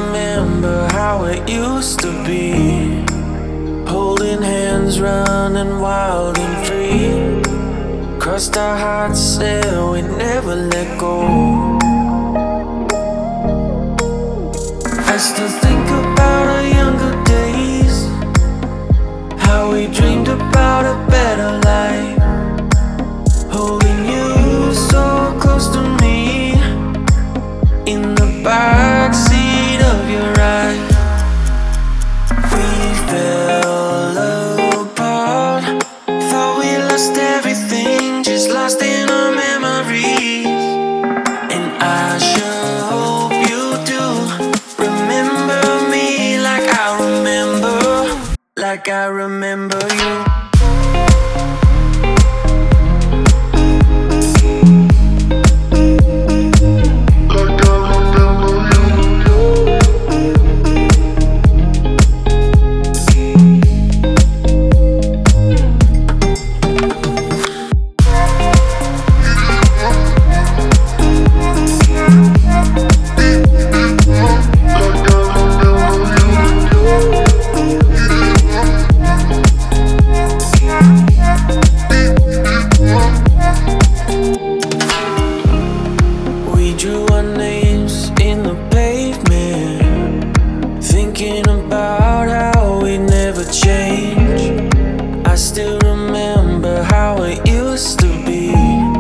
remember how it used to be. Holding hands, running wild and free. Crossed our hearts, said we never let go. I still think about our younger days, how we dreamed about a better life. Holding you so close to me, in the backseat of your ride. We fell apart, thought we lost everything, just lost in our memories. And I sure hope you do remember me like I remember you. Drew our names in the pavement, thinking about how we never change. I still remember how it used to be.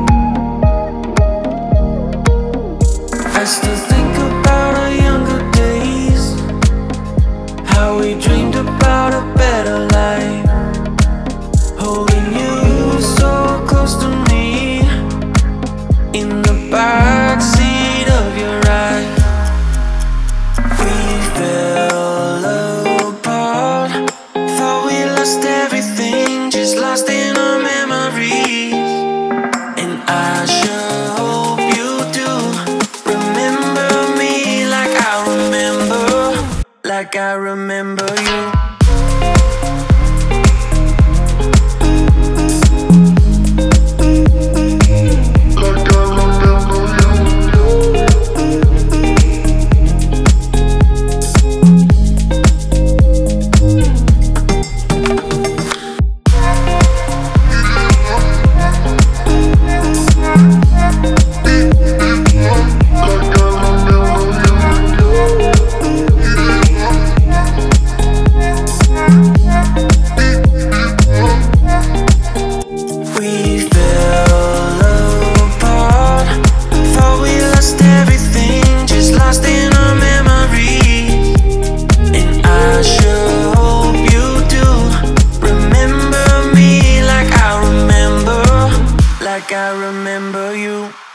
I still think about our younger days, how we dreamed about a better life. Holding you so close to me, in the backseat of your ride. We fell apart, thought we lost everything, just lost in our memories. And I sure hope you do remember me like I remember you. I remember you.